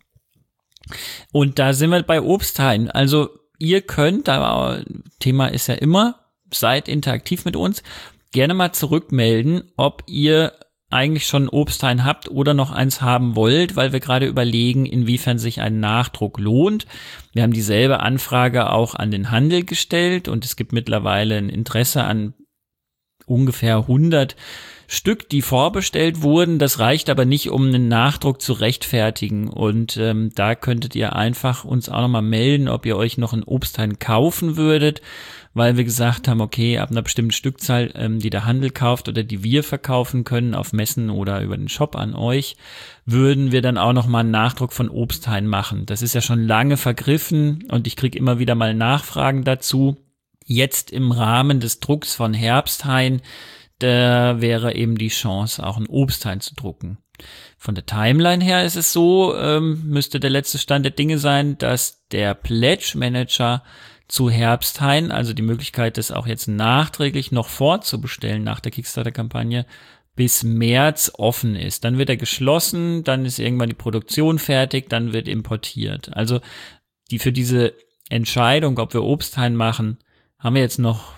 Und da sind wir bei Obsthain. Also ihr könnt, Thema ist ja immer, seid interaktiv mit uns. gerne mal zurückmelden, ob ihr eigentlich schon ein Obsthain habt oder noch eins haben wollt, weil wir gerade überlegen, inwiefern sich ein Nachdruck lohnt. Wir haben dieselbe Anfrage auch an den Handel gestellt und es gibt mittlerweile ein Interesse an ungefähr 100 Stück, die vorbestellt wurden. Das reicht aber nicht, um einen Nachdruck zu rechtfertigen. Und da könntet ihr einfach uns auch nochmal melden, ob ihr euch noch ein Obsthain kaufen würdet, weil wir gesagt haben, okay, ab einer bestimmten Stückzahl, die der Handel kauft oder die wir verkaufen können auf Messen oder über den Shop an euch, würden wir dann auch nochmal einen Nachdruck von Obsthain machen. Das ist ja schon lange vergriffen und ich kriege immer wieder mal Nachfragen dazu. Jetzt im Rahmen des Drucks von Herbsthain, da wäre eben die Chance, auch ein Obsthain zu drucken. Von der Timeline her ist es so, müsste der letzte Stand der Dinge sein, dass der Pledge Manager zu Herbsthain, also die Möglichkeit, das auch jetzt nachträglich noch vorzubestellen nach der Kickstarter-Kampagne, bis März offen ist. Dann wird er geschlossen, dann ist irgendwann die Produktion fertig, dann wird importiert. Also für diese Entscheidung, ob wir Obsthain machen, haben wir jetzt noch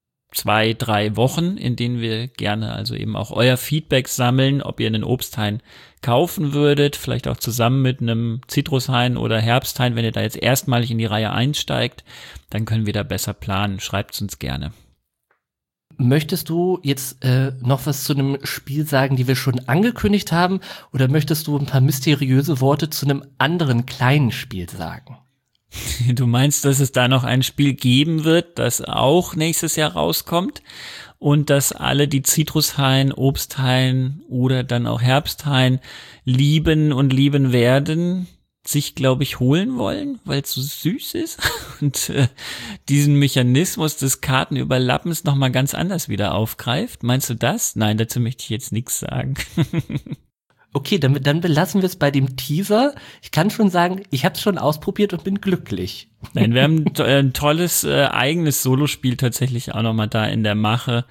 2-3 Wochen, in denen wir gerne also eben auch euer Feedback sammeln, ob ihr einen Obsthain kaufen würdet, vielleicht auch zusammen mit einem Zitrushain oder Herbsthain, wenn ihr da jetzt erstmalig in die Reihe einsteigt, dann können wir da besser planen. Schreibt's uns gerne. Möchtest du jetzt noch was zu einem Spiel sagen, die wir schon angekündigt haben, oder möchtest du ein paar mysteriöse Worte zu einem anderen kleinen Spiel sagen? Du meinst, dass es da noch ein Spiel geben wird, das auch nächstes Jahr rauskommt und dass alle, die Zitrushain, Obsthain oder dann auch Herbsthain lieben und lieben werden, sich, glaube ich, holen wollen, weil es so süß ist und diesen Mechanismus des Kartenüberlappens nochmal ganz anders wieder aufgreift. Meinst du das? Nein, dazu möchte ich jetzt nichts sagen. Okay, dann belassen wir es bei dem Teaser. Ich kann schon sagen, ich habe es schon ausprobiert und bin glücklich. Nein, wir haben ein tolles eigenes Solospiel tatsächlich auch nochmal da in der Mache,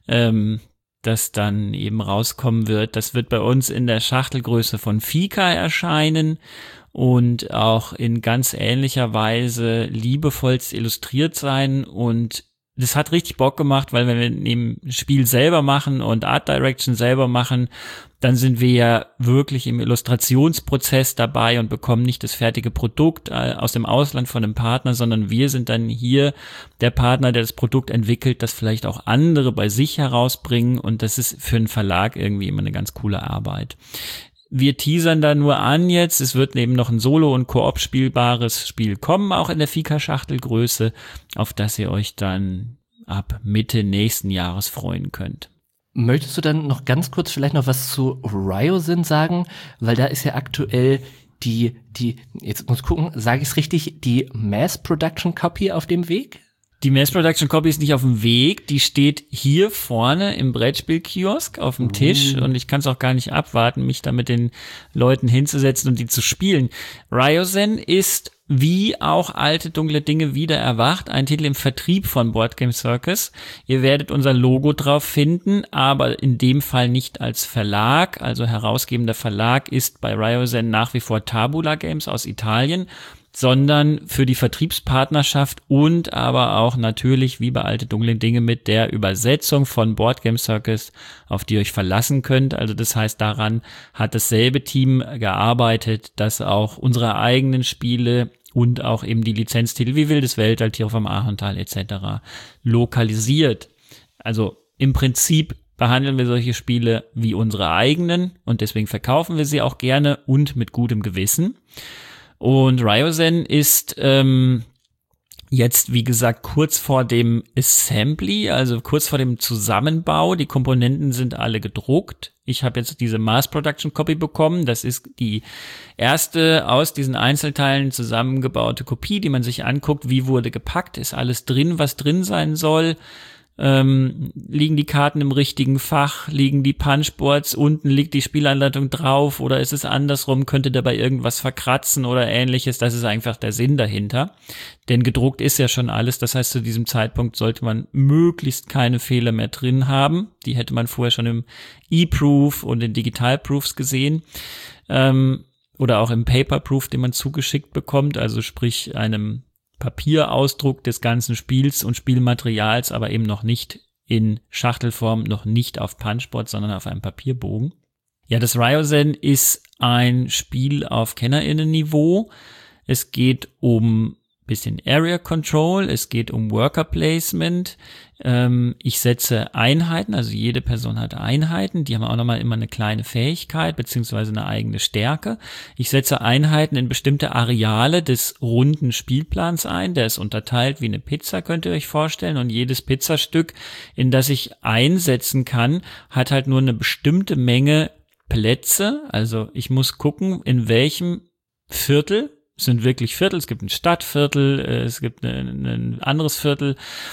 das dann eben rauskommen wird. Das wird bei uns in der Schachtelgröße von Fika erscheinen und auch in ganz ähnlicher Weise liebevollst illustriert sein, und das hat richtig Bock gemacht, weil wenn wir eben ein Spiel selber machen und Art Direction selber machen, dann sind wir ja wirklich im Illustrationsprozess dabei und bekommen nicht das fertige Produkt aus dem Ausland von einem Partner, sondern wir sind dann hier der Partner, der das Produkt entwickelt, das vielleicht auch andere bei sich herausbringen, und das ist für einen Verlag irgendwie immer eine ganz coole Arbeit. Wir teasern da nur an jetzt, es wird eben noch ein Solo- und Koop spielbares Spiel kommen, auch in der Fika-Schachtelgröße, auf das ihr euch dann ab Mitte nächsten Jahres freuen könnt. Möchtest du dann noch ganz kurz vielleicht noch was zu Ryozyn sagen? Weil da ist ja aktuell die jetzt muss ich gucken, sage ich es richtig, die Mass-Production-Copy auf dem Weg? Die Mass-Production-Copy ist nicht auf dem Weg, die steht hier vorne im Brettspielkiosk auf dem Tisch, und ich kann es auch gar nicht abwarten, mich da mit den Leuten hinzusetzen und die zu spielen. Ryozyn ist, wie auch Alte dunkle Dinge wieder erwacht, ein Titel im Vertrieb von Board Game Circus. Ihr werdet unser Logo drauf finden, aber in dem Fall nicht als Verlag, also herausgebender Verlag ist bei Ryozyn nach wie vor Tabula Games aus Italien, sondern für die Vertriebspartnerschaft und aber auch natürlich wie bei Alte dunkle Dinge mit der Übersetzung von Board Game Circus, auf die ihr euch verlassen könnt. Also das heißt, daran hat dasselbe Team gearbeitet, dass auch unsere eigenen Spiele und auch eben die Lizenztitel wie Wildes Weltall, Tiere vom Ahorntal etc. lokalisiert. Also im Prinzip behandeln wir solche Spiele wie unsere eigenen und deswegen verkaufen wir sie auch gerne und mit gutem Gewissen. Und Ryozyn ist jetzt, wie gesagt, kurz vor dem Assembly, also kurz vor dem Zusammenbau. Die Komponenten sind alle gedruckt. Ich habe jetzt diese Mass Production Copy bekommen. Das ist die erste aus diesen Einzelteilen zusammengebaute Kopie, die man sich anguckt. Wie wurde gepackt? Ist alles drin, was drin sein soll? Liegen die Karten im richtigen Fach, liegen die Punchboards, unten liegt die Spielanleitung drauf oder ist es andersrum, könnte dabei irgendwas verkratzen oder ähnliches. Das ist einfach der Sinn dahinter, denn gedruckt ist ja schon alles, das heißt, zu diesem Zeitpunkt sollte man möglichst keine Fehler mehr drin haben. Die hätte man vorher schon im E-Proof und in Digital-Proofs gesehen, oder auch im Paper-Proof, den man zugeschickt bekommt, also sprich einem Papierausdruck des ganzen Spiels und Spielmaterials, aber eben noch nicht in Schachtelform, noch nicht auf Punchboard, sondern auf einem Papierbogen. Ja, das Ryozen ist ein Spiel auf KennerInnen-Niveau. Es geht um bisschen Area Control, es geht um Worker Placement. Ich setze Einheiten, also jede Person hat Einheiten, die haben auch nochmal immer eine kleine Fähigkeit beziehungsweise eine eigene Stärke. Ich setze Einheiten in bestimmte Areale des runden Spielplans ein, der ist unterteilt wie eine Pizza, könnt ihr euch vorstellen, und jedes Pizzastück, in das ich einsetzen kann, hat halt nur eine bestimmte Menge Plätze, also ich muss gucken, in welchem Viertel, es sind wirklich Viertel, es gibt ein Stadtviertel, es gibt ein anderes Viertel.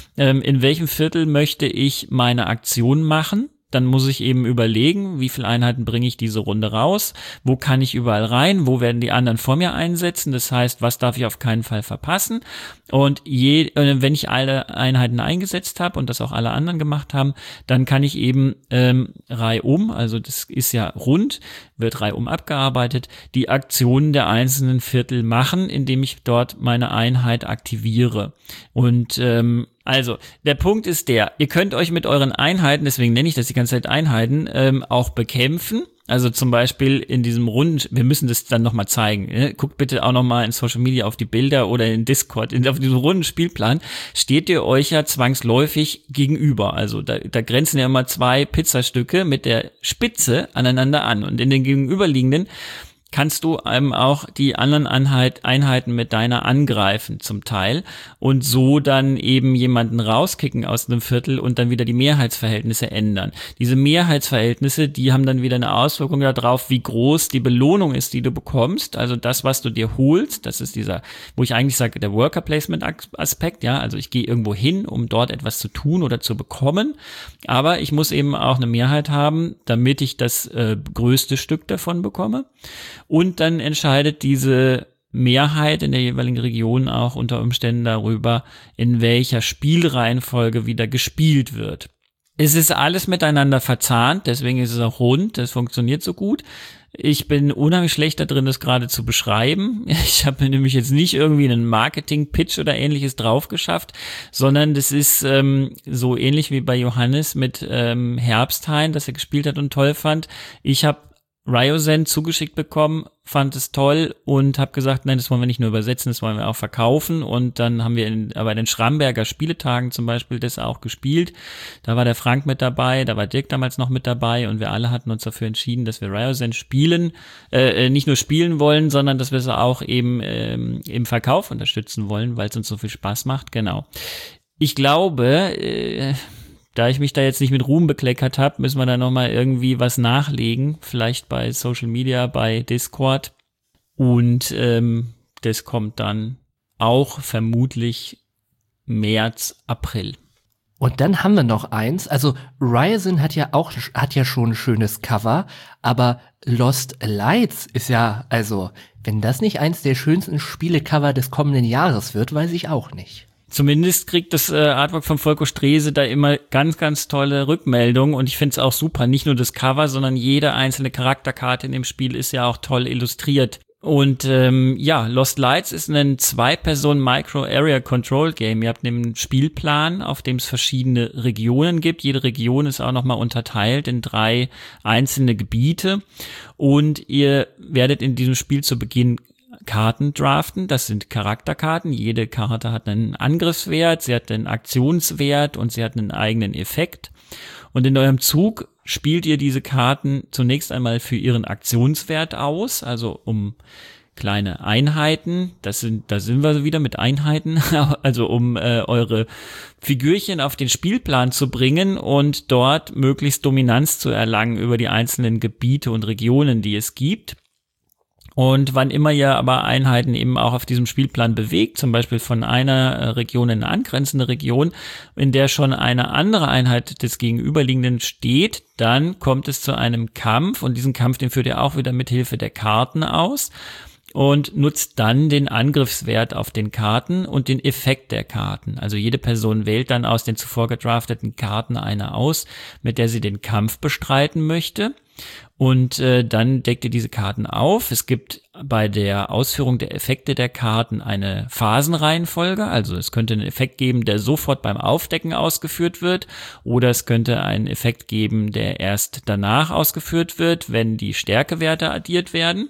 In welchem Viertel möchte ich meine Aktion machen? Dann muss ich eben überlegen, wie viele Einheiten bringe ich diese Runde raus? Wo kann ich überall rein? Wo werden die anderen vor mir einsetzen? Das heißt, was darf ich auf keinen Fall verpassen? Und wenn ich alle Einheiten eingesetzt habe und das auch alle anderen gemacht haben, dann kann ich eben reihum, also das ist ja rund, wird reihum abgearbeitet, die Aktionen der einzelnen Viertel machen, indem ich dort meine Einheit aktiviere. Und also, der Punkt ist ihr könnt euch mit euren Einheiten, deswegen nenne ich das die ganze Zeit Einheiten, auch bekämpfen. Also zum Beispiel in diesem wir müssen das dann nochmal zeigen. Ne? Guckt bitte auch nochmal in Social Media auf die Bilder oder in Discord. Auf diesem runden Spielplan steht ihr euch ja zwangsläufig gegenüber. Also da grenzen ja immer zwei Pizzastücke mit der Spitze aneinander an. Und in den gegenüberliegenden kannst du auch die anderen Einheiten mit deiner angreifen zum Teil und so dann eben jemanden rauskicken aus einem Viertel und dann wieder die Mehrheitsverhältnisse ändern. Diese Mehrheitsverhältnisse, die haben dann wieder eine Auswirkung darauf, wie groß die Belohnung ist, die du bekommst. Also das, was du dir holst, das ist dieser, wo ich eigentlich sage, der Worker Placement Aspekt, ja, also ich gehe irgendwo hin, um dort etwas zu tun oder zu bekommen, aber ich muss eben auch eine Mehrheit haben, damit ich das größte Stück davon bekomme. Und dann entscheidet diese Mehrheit in der jeweiligen Region auch unter Umständen darüber, in welcher Spielreihenfolge wieder gespielt wird. Es ist alles miteinander verzahnt, deswegen ist es auch rund, das funktioniert so gut. Ich bin unheimlich schlecht da drin, das gerade zu beschreiben. Ich habe mir nämlich jetzt nicht irgendwie einen Marketing-Pitch oder ähnliches drauf geschafft, sondern das ist so ähnlich wie bei Johannes mit Herbsthain, das er gespielt hat und toll fand. Ich habe Ryozen zugeschickt bekommen, fand es toll und habe gesagt, nein, das wollen wir nicht nur übersetzen, das wollen wir auch verkaufen. Und dann haben wir bei den Schramberger Spieletagen zum Beispiel das auch gespielt. Da war der Frank mit dabei, da war Dirk damals noch mit dabei und wir alle hatten uns dafür entschieden, dass wir Ryozen spielen, nicht nur spielen wollen, sondern dass wir es auch eben im Verkauf unterstützen wollen, weil es uns so viel Spaß macht. Genau. Ich glaube, da ich mich da jetzt nicht mit Ruhm bekleckert habe, müssen wir da nochmal irgendwie was nachlegen. Vielleicht bei Social Media, bei Discord. Und das kommt dann auch vermutlich März, April. Und dann haben wir noch eins. Also Ryozen hat ja schon ein schönes Cover, aber Lost Lights ist ja, also wenn das nicht eins der schönsten Spielecover des kommenden Jahres wird, weiß ich auch nicht. Zumindest kriegt das Artwork von Volker Strese da immer ganz, ganz tolle Rückmeldungen und ich finde es auch super. Nicht nur das Cover, sondern jede einzelne Charakterkarte in dem Spiel ist ja auch toll illustriert. Und Lost Lights ist ein 2-Personen-Micro-Area-Control-Game. Ihr habt einen Spielplan, auf dem es verschiedene Regionen gibt. Jede Region ist auch nochmal unterteilt in 3 einzelne Gebiete. Und ihr werdet in diesem Spiel zu Beginn Karten draften, das sind Charakterkarten, jede Karte hat einen Angriffswert, sie hat einen Aktionswert und sie hat einen eigenen Effekt und in eurem Zug spielt ihr diese Karten zunächst einmal für ihren Aktionswert aus, also um kleine Einheiten, da sind wir wieder mit Einheiten, also um eure Figürchen auf den Spielplan zu bringen und dort möglichst Dominanz zu erlangen über die einzelnen Gebiete und Regionen, die es gibt. Und wann immer ihr aber Einheiten eben auch auf diesem Spielplan bewegt, zum Beispiel von einer Region in eine angrenzende Region, in der schon eine andere Einheit des Gegenüberliegenden steht, dann kommt es zu einem Kampf und diesen Kampf, den führt ihr auch wieder mit Hilfe der Karten aus. und nutzt dann den Angriffswert auf den Karten und den Effekt der Karten. Also jede Person wählt dann aus den zuvor gedrafteten Karten eine aus, mit der sie den Kampf bestreiten möchte. Und dann deckt ihr diese Karten auf. Es gibt bei der Ausführung der Effekte der Karten eine Phasenreihenfolge. Also es könnte einen Effekt geben, der sofort beim Aufdecken ausgeführt wird. Oder es könnte einen Effekt geben, der erst danach ausgeführt wird, wenn die Stärkewerte addiert werden.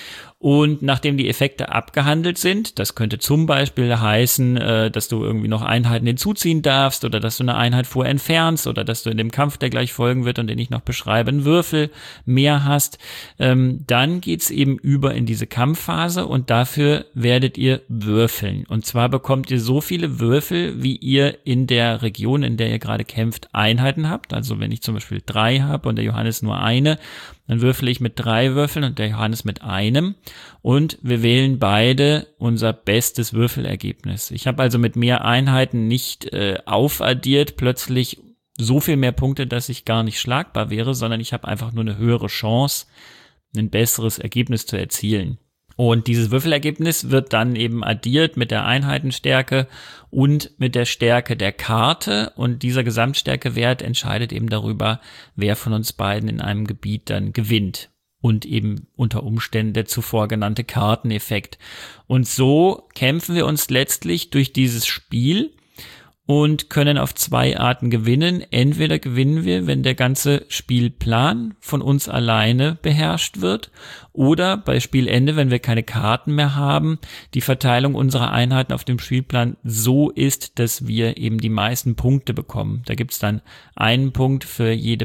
Und nachdem die Effekte abgehandelt sind, das könnte zum Beispiel heißen, dass du irgendwie noch Einheiten hinzuziehen darfst oder dass du eine Einheit vorher entfernst oder dass du in dem Kampf, der gleich folgen wird und den ich noch beschreibe, einen Würfel mehr hast, dann geht's eben über in diese Kampfphase und dafür werdet ihr würfeln. Und zwar bekommt ihr so viele Würfel, wie ihr in der Region, in der ihr gerade kämpft, Einheiten habt. Also wenn ich zum Beispiel 3 habe und der Johannes nur eine, dann würfle ich mit 3 Würfeln und der Johannes mit einem und wir wählen beide unser bestes Würfelergebnis. Ich habe also mit mehr Einheiten nicht aufaddiert plötzlich so viel mehr Punkte, dass ich gar nicht schlagbar wäre, sondern ich habe einfach nur eine höhere Chance, ein besseres Ergebnis zu erzielen. Und dieses Würfelergebnis wird dann eben addiert mit der Einheitenstärke und mit der Stärke der Karte. Und dieser Gesamtstärkewert entscheidet eben darüber, wer von uns beiden in einem Gebiet dann gewinnt. Und eben unter Umständen der zuvor genannte Karteneffekt. Und so kämpfen wir uns letztlich durch dieses Spiel und können auf 2 Arten gewinnen. Entweder gewinnen wir, wenn der ganze Spielplan von uns alleine beherrscht wird, oder bei Spielende, wenn wir keine Karten mehr haben, die Verteilung unserer Einheiten auf dem Spielplan so ist, dass wir eben die meisten Punkte bekommen. Da gibt's dann einen Punkt für jedes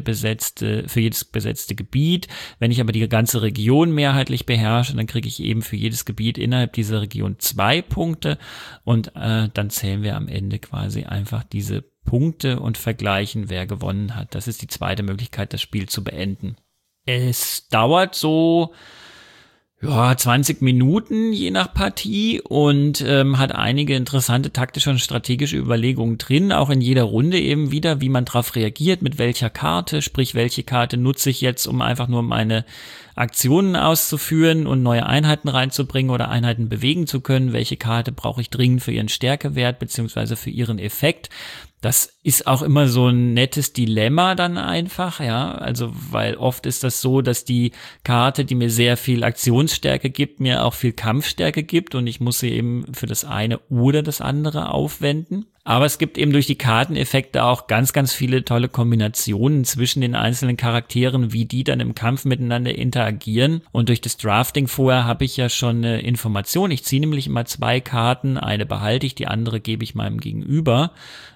besetzte Gebiet. Wenn ich aber die ganze Region mehrheitlich beherrsche, dann kriege ich eben für jedes Gebiet innerhalb dieser Region 2 Punkte und dann zählen wir am Ende quasi einfach diese Punkte und vergleichen, wer gewonnen hat. Das ist die zweite Möglichkeit, das Spiel zu beenden. Es dauert so 20 Minuten je nach Partie und hat einige interessante taktische und strategische Überlegungen drin, auch in jeder Runde eben wieder, wie man darauf reagiert, mit welcher Karte, sprich welche Karte nutze ich jetzt, um einfach nur meine Aktionen auszuführen und neue Einheiten reinzubringen oder Einheiten bewegen zu können, welche Karte brauche ich dringend für ihren Stärkewert beziehungsweise für ihren Effekt. Das ist auch immer so ein nettes Dilemma dann einfach, ja, also weil oft ist das so, dass die Karte, die mir sehr viel Aktionsstärke gibt, mir auch viel Kampfstärke gibt und ich muss sie eben für das eine oder das andere aufwenden. Aber es gibt eben durch die Karteneffekte auch ganz, ganz viele tolle Kombinationen zwischen den einzelnen Charakteren, wie die dann im Kampf miteinander interagieren. Und durch das Drafting vorher habe ich ja schon eine Information. Ich ziehe nämlich immer 2 Karten, eine behalte ich, die andere gebe ich meinem Gegenüber.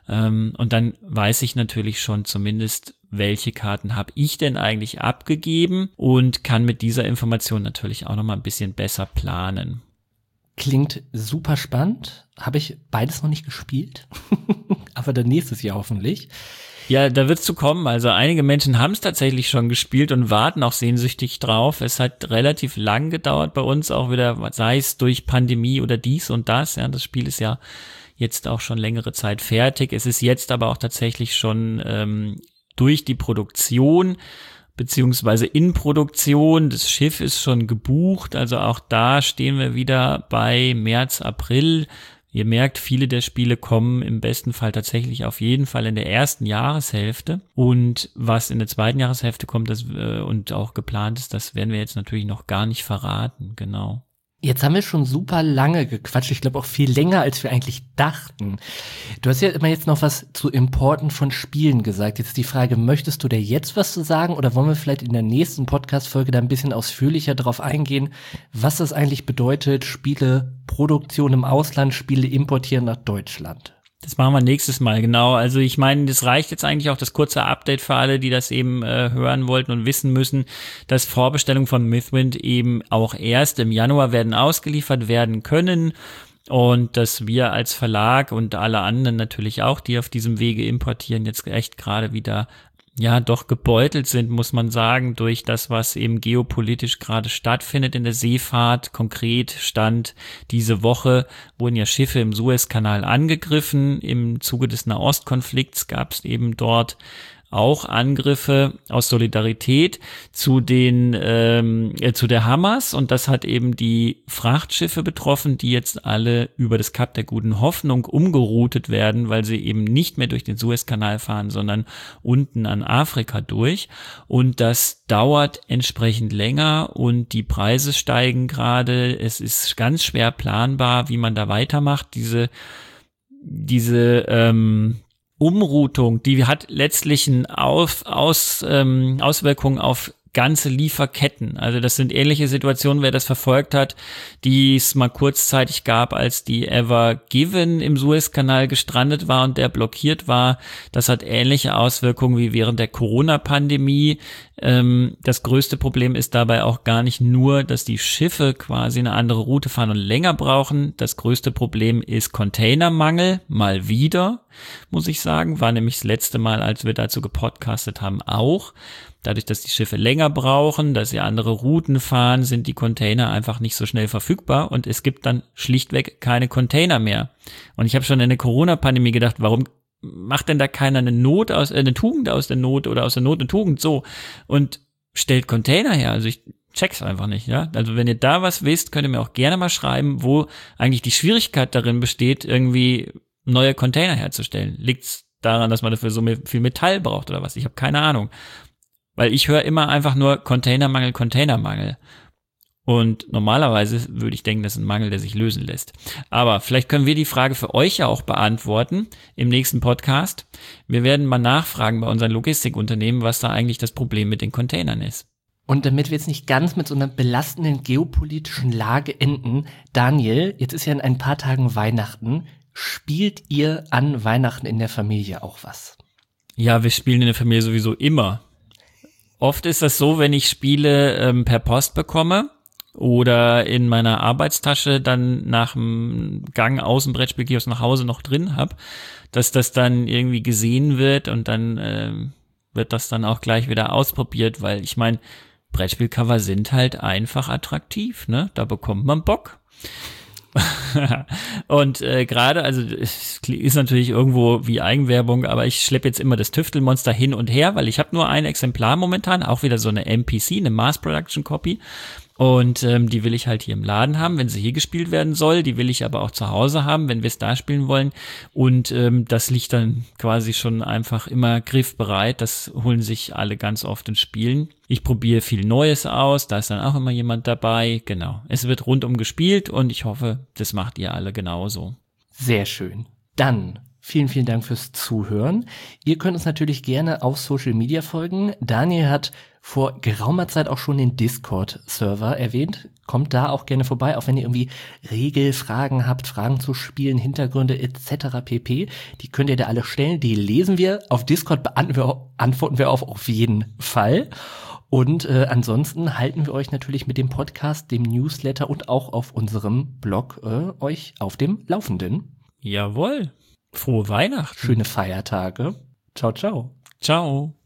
Und dann weiß ich natürlich schon zumindest, welche Karten habe ich denn eigentlich abgegeben und kann mit dieser Information natürlich auch nochmal ein bisschen besser planen. Klingt super spannend. Habe ich beides noch nicht gespielt. Aber dann nächstes Jahr hoffentlich. Ja, da wird's zu kommen. Also einige Menschen haben es tatsächlich schon gespielt und warten auch sehnsüchtig drauf. Es hat relativ lang gedauert bei uns, auch wieder, sei es durch Pandemie oder dies und das. Ja, das Spiel ist ja jetzt auch schon längere Zeit fertig. Es ist jetzt aber auch tatsächlich schon durch die Produktion beziehungsweise in Produktion. Das Schiff ist schon gebucht, also auch da stehen wir wieder bei März, April. Ihr merkt, viele der Spiele kommen im besten Fall tatsächlich auf jeden Fall in der ersten Jahreshälfte. Und was in der zweiten Jahreshälfte kommt und auch geplant ist, das werden wir jetzt natürlich noch gar nicht verraten, genau. Jetzt haben wir schon super lange gequatscht. Ich glaube auch viel länger, als wir eigentlich dachten. Du hast ja immer jetzt noch was zu Importen von Spielen gesagt. Jetzt die Frage, möchtest du da jetzt was zu sagen oder wollen wir vielleicht in der nächsten Podcast-Folge da ein bisschen ausführlicher drauf eingehen, was das eigentlich bedeutet, Spieleproduktion im Ausland, Spiele importieren nach Deutschland? Das machen wir nächstes Mal, genau. Also ich meine, das reicht jetzt eigentlich auch das kurze Update für alle, die das eben hören wollten und wissen müssen, dass Vorbestellungen von Mythwind eben auch erst im Januar werden ausgeliefert werden können und dass wir als Verlag und alle anderen natürlich auch, die auf diesem Wege importieren, jetzt echt gerade wieder doch gebeutelt sind, muss man sagen, durch das, was eben geopolitisch gerade stattfindet in der Seefahrt. Konkret stand diese Woche, wurden ja Schiffe im Suezkanal angegriffen. Im Zuge des Nahostkonflikts gab es eben dort auch Angriffe aus Solidarität zu der Hamas, und das hat eben die Frachtschiffe betroffen, die jetzt alle über das Kap der Guten Hoffnung umgeroutet werden, weil sie eben nicht mehr durch den Suezkanal fahren, sondern unten an Afrika durch, und das dauert entsprechend länger und die Preise steigen gerade. Es ist ganz schwer planbar, wie man da weitermacht. Diese Umroutung, die hat letztlich Auswirkungen auf ganze Lieferketten. Also das sind ähnliche Situationen, wer das verfolgt hat, die es mal kurzzeitig gab, als die Ever Given im Suezkanal gestrandet war und der blockiert war. Das hat ähnliche Auswirkungen wie während der Corona-Pandemie. Das größte Problem ist dabei auch gar nicht nur, dass die Schiffe quasi eine andere Route fahren und länger brauchen. Das größte Problem ist Containermangel, mal wieder, muss ich sagen. War nämlich das letzte Mal, als wir dazu gepodcastet haben, auch. Dadurch, dass die Schiffe länger brauchen, dass sie andere Routen fahren, sind die Container einfach nicht so schnell verfügbar und es gibt dann schlichtweg keine Container mehr. Und ich habe schon in der Corona-Pandemie gedacht, warum macht denn da keiner eine Tugend aus der Not oder aus der Not eine Tugend so und stellt Container her? Also ich check's einfach nicht, ja. Also wenn ihr da was wisst, könnt ihr mir auch gerne mal schreiben, wo eigentlich die Schwierigkeit darin besteht, irgendwie neue Container herzustellen. Liegt's daran, dass man dafür so viel Metall braucht oder was? Ich habe keine Ahnung. Weil ich höre immer einfach nur Containermangel. Und normalerweise würde ich denken, das ist ein Mangel, der sich lösen lässt. Aber vielleicht können wir die Frage für euch ja auch beantworten im nächsten Podcast. Wir werden mal nachfragen bei unseren Logistikunternehmen, was da eigentlich das Problem mit den Containern ist. Und damit wir jetzt nicht ganz mit so einer belastenden geopolitischen Lage enden, Daniel, jetzt ist ja in ein paar Tagen Weihnachten. Spielt ihr an Weihnachten in der Familie auch was? Ja, wir spielen in der Familie sowieso immer. Oft ist das so, wenn ich Spiele per Post bekomme oder in meiner Arbeitstasche dann nach dem Gang aus dem Brettspielkiosk nach Hause noch drin habe, dass das dann irgendwie gesehen wird und dann wird das dann auch gleich wieder ausprobiert, weil ich meine, Brettspielcover sind halt einfach attraktiv, ne? Da bekommt man Bock. Und gerade, also es ist natürlich irgendwo wie Eigenwerbung, aber ich schleppe jetzt immer das Tüftelmonster hin und her, weil ich habe nur ein Exemplar momentan, auch wieder so eine MPC, eine Mass Production Copy. Und die will ich halt hier im Laden haben, wenn sie hier gespielt werden soll. Die will ich aber auch zu Hause haben, wenn wir es da spielen wollen. Und das liegt dann quasi schon einfach immer griffbereit. Das holen sich alle ganz oft und spielen. Ich probiere viel Neues aus. Da ist dann auch immer jemand dabei. Genau. Es wird rundum gespielt und ich hoffe, das macht ihr alle genauso. Sehr schön. Dann vielen, vielen Dank fürs Zuhören. Ihr könnt uns natürlich gerne auf Social Media folgen. Daniel hat vor geraumer Zeit auch schon den Discord-Server erwähnt. Kommt da auch gerne vorbei, auch wenn ihr irgendwie Regelfragen habt, Fragen zu Spielen, Hintergründe etc. pp. Die könnt ihr da alle stellen. Die lesen wir. Auf Discord antworten wir auf jeden Fall. Und ansonsten halten wir euch natürlich mit dem Podcast, dem Newsletter und auch auf unserem Blog euch auf dem Laufenden. Jawohl. Frohe Weihnachten. Schöne Feiertage. Ciao, ciao. Ciao.